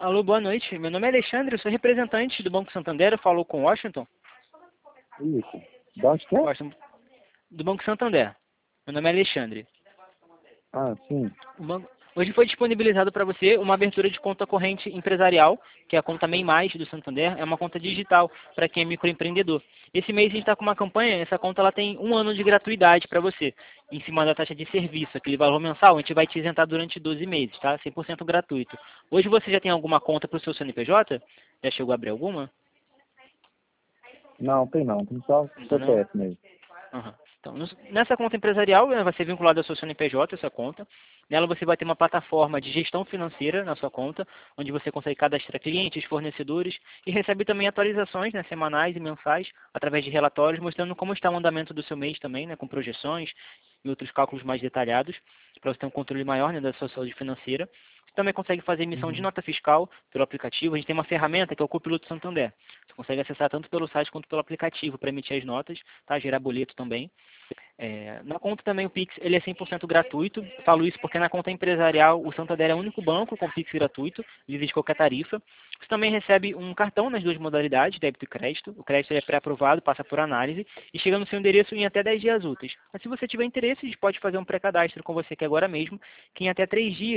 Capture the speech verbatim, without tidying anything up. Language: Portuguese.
Alô, boa noite. Meu nome é Alexandre, eu sou representante do Banco Santander. Eu falo com Washington. Isso. De onde que é? Washington, do Banco Santander. Meu nome é Alexandre. Ah, sim. O banco- Hoje foi disponibilizado para você uma abertura de conta corrente empresarial, que é a conta MEI Mais do Santander. É uma conta digital para quem é microempreendedor. Esse mês a gente está com uma campanha, essa conta ela tem um ano de gratuidade para você, em cima da taxa de serviço, aquele valor mensal, a gente vai te isentar durante doze meses, tá? cem por cento gratuito. Hoje você já tem alguma conta para o seu C N P J? Já chegou a abrir alguma? Não, tem não. Tem só Então não? C P F mesmo. Aham. Então, nos- nessa conta empresarial, né, vai ser vinculada ao seu C N P J, essa conta. Nela você vai ter uma plataforma de gestão financeira na sua conta, onde você consegue cadastrar clientes, fornecedores e recebe também atualizações, né, semanais e mensais, através de relatórios, mostrando como está o andamento do seu mês também, né, com projeções e outros cálculos mais detalhados, para você ter um controle maior, né, da sua saúde financeira. Você também consegue fazer emissão de Uhum. nota fiscal pelo aplicativo. A gente tem uma ferramenta que é o Copiloto Santander. Você consegue acessar tanto pelo site quanto pelo aplicativo para emitir as notas, tá? Gerar boleto também. É, na conta também o Pix ele é cem por cento gratuito. Eu falo isso porque na conta empresarial o Santander é o único banco com Pix gratuito, livre de qualquer tarifa. Você também recebe um cartão nas duas modalidades, débito e crédito. O crédito ele é pré-aprovado, passa por análise e chega no seu endereço em até dez dias úteis. Mas se você tiver interesse, a gente pode fazer um pré-cadastro com você aqui agora mesmo, que em até três dias